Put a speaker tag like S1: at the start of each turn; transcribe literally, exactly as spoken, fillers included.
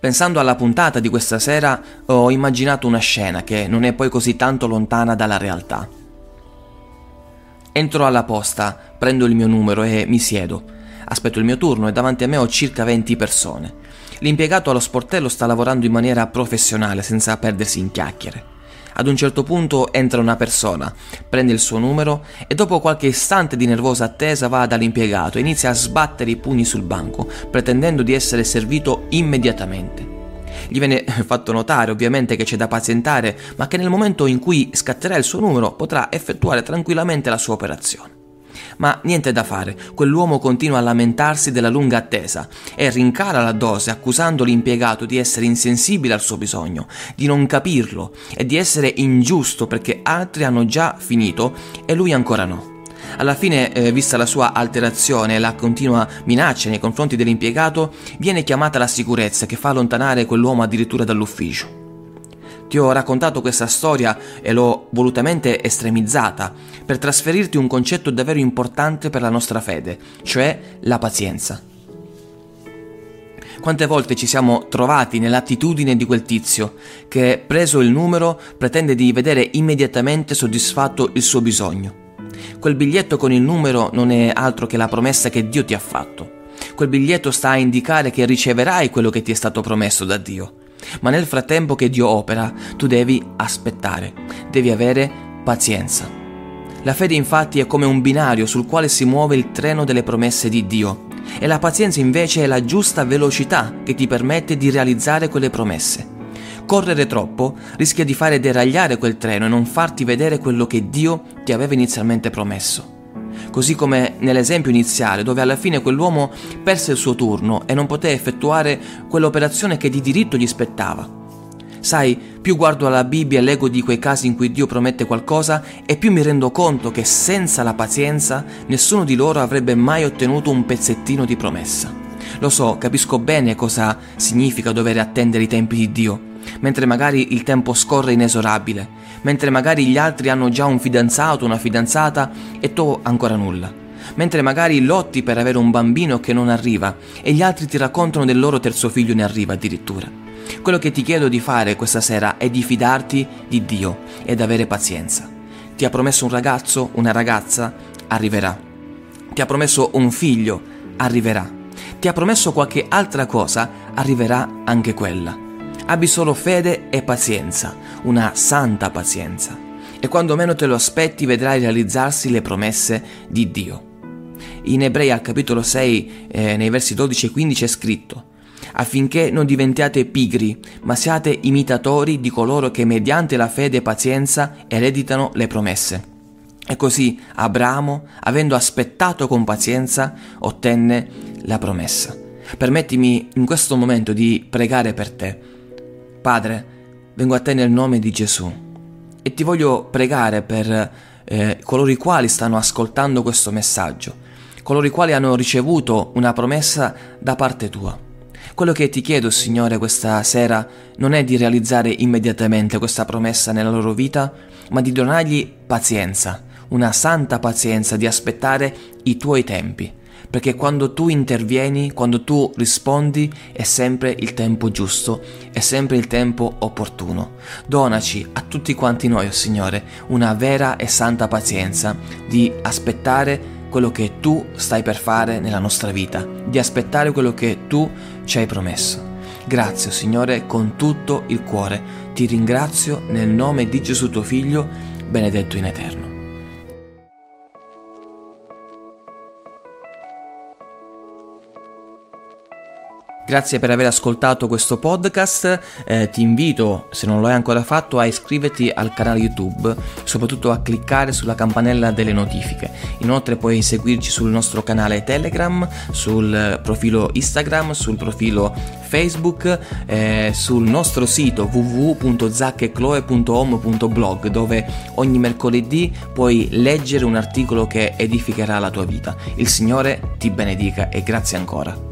S1: Pensando alla puntata di questa sera, ho immaginato una scena che non è poi così tanto lontana dalla realtà. Entro alla posta, prendo il mio numero e mi siedo. Aspetto il mio turno e davanti a me ho circa venti persone. L'impiegato allo sportello sta lavorando in maniera professionale, senza perdersi in chiacchiere. Ad un certo punto entra una persona, prende il suo numero e dopo qualche istante di nervosa attesa va dall'impiegato e inizia a sbattere i pugni sul banco, pretendendo di essere servito immediatamente. Gli viene fatto notare ovviamente che c'è da pazientare, ma che nel momento in cui scatterà il suo numero potrà effettuare tranquillamente la sua operazione. Ma niente da fare, quell'uomo continua a lamentarsi della lunga attesa e rincara la dose accusando l'impiegato di essere insensibile al suo bisogno, di non capirlo e di essere ingiusto perché altri hanno già finito e lui ancora no. Alla fine, eh, vista la sua alterazione e la continua minaccia nei confronti dell'impiegato, viene chiamata la sicurezza che fa allontanare quell'uomo addirittura dall'ufficio. Ti ho raccontato questa storia e l'ho volutamente estremizzata per trasferirti un concetto davvero importante per la nostra fede, cioè la pazienza. Quante volte ci siamo trovati nell'attitudine di quel tizio che, preso il numero, pretende di vedere immediatamente soddisfatto il suo bisogno. Quel biglietto con il numero non è altro che la promessa che Dio ti ha fatto. Quel biglietto sta a indicare che riceverai quello che ti è stato promesso da Dio. Ma nel frattempo che Dio opera, tu devi aspettare, devi avere pazienza. La fede infatti è come un binario sul quale si muove il treno delle promesse di Dio, e la pazienza invece è la giusta velocità che ti permette di realizzare quelle promesse. Correre troppo rischia di fare deragliare quel treno e non farti vedere quello che Dio ti aveva inizialmente promesso. Così come nell'esempio iniziale, dove alla fine quell'uomo perse il suo turno e non poté effettuare quell'operazione che di diritto gli spettava. Sai, più guardo alla Bibbia e leggo di quei casi in cui Dio promette qualcosa e più mi rendo conto che senza la pazienza nessuno di loro avrebbe mai ottenuto un pezzettino di promessa. Lo so, capisco bene cosa significa dover attendere i tempi di Dio, mentre magari il tempo scorre inesorabile, mentre magari gli altri hanno già un fidanzato, una fidanzata e tu ancora nulla, mentre magari lotti per avere un bambino che non arriva e gli altri ti raccontano del loro terzo figlio ne arriva addirittura. Quello che ti chiedo di fare questa sera è di fidarti di Dio ed avere pazienza. Ti ha promesso un ragazzo, una ragazza, arriverà. Ti ha promesso un figlio, arriverà. Ti ha promesso qualche altra cosa, arriverà anche quella. Abbi solo fede e pazienza, una santa pazienza, e quando meno te lo aspetti vedrai realizzarsi le promesse di Dio. In Ebrei al capitolo sei, eh, nei versi dodici e quindici è scritto: affinché non diventiate pigri, ma siate imitatori di coloro che mediante la fede e pazienza ereditano le promesse. E così Abramo, avendo aspettato con pazienza, ottenne la promessa. Permettimi in questo momento di pregare per te. Padre, vengo a te nel nome di Gesù e ti voglio pregare per eh, coloro i quali stanno ascoltando questo messaggio, coloro i quali hanno ricevuto una promessa da parte tua. Quello che ti chiedo, Signore, questa sera non è di realizzare immediatamente questa promessa nella loro vita, ma di donargli pazienza, una santa pazienza di aspettare i tuoi tempi. Perché quando tu intervieni, quando tu rispondi, è sempre il tempo giusto, è sempre il tempo opportuno. Donaci a tutti quanti noi, oh Signore, una vera e santa pazienza di aspettare quello che tu stai per fare nella nostra vita, di aspettare quello che tu ci hai promesso. Grazie, oh Signore, con tutto il cuore. Ti ringrazio nel nome di Gesù tuo Figlio, benedetto in eterno. Grazie per aver ascoltato questo podcast, eh, ti invito, se non lo hai ancora fatto, a iscriverti al canale YouTube, soprattutto a cliccare sulla campanella delle notifiche. Inoltre puoi seguirci sul nostro canale Telegram, sul profilo Instagram, sul profilo Facebook, eh, sul nostro sito w w w punto zac e chloe punto home punto blog, dove ogni mercoledì puoi leggere un articolo che edificherà la tua vita. Il Signore ti benedica e grazie ancora.